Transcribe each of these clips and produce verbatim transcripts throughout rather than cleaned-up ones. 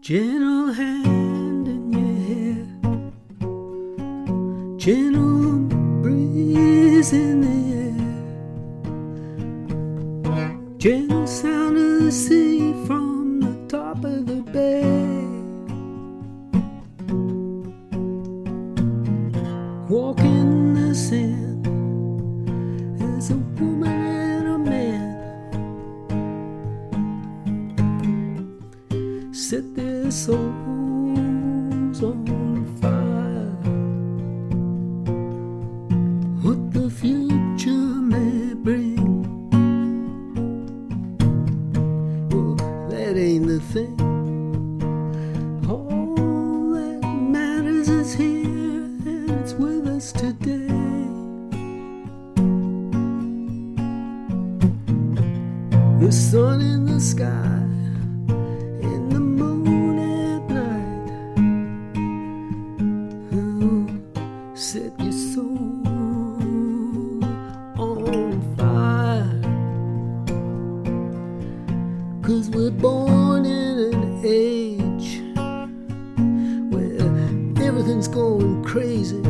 Gentle hand in your hair, gentle breeze in the air, gentle sound of the sea from the top of the bay. Walk in the sand as a woman and a man set their souls on fire. What the future may bring, well, that ain't the thing. All that matters is here, and it's with us today. The sun in the sky, and the moon at night, oh, set your soul on fire. 'Cause we're born in an age where everything's going crazy,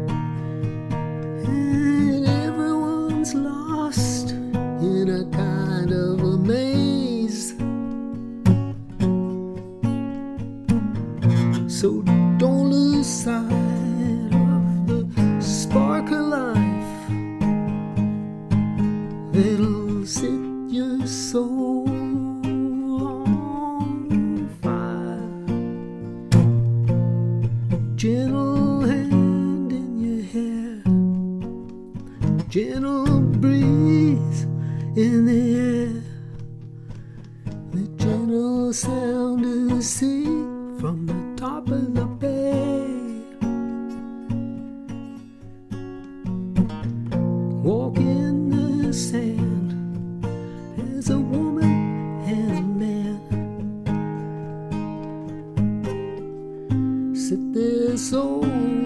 and everyone's lost in a kind of a maze. So don't lose sight of the spark of life that'll set your soul on fire. Gentle hand in your hair, gentle breeze in the air, the gentle sound of the sea from the top of the bay. Walk in the sand as a woman and a man set their soul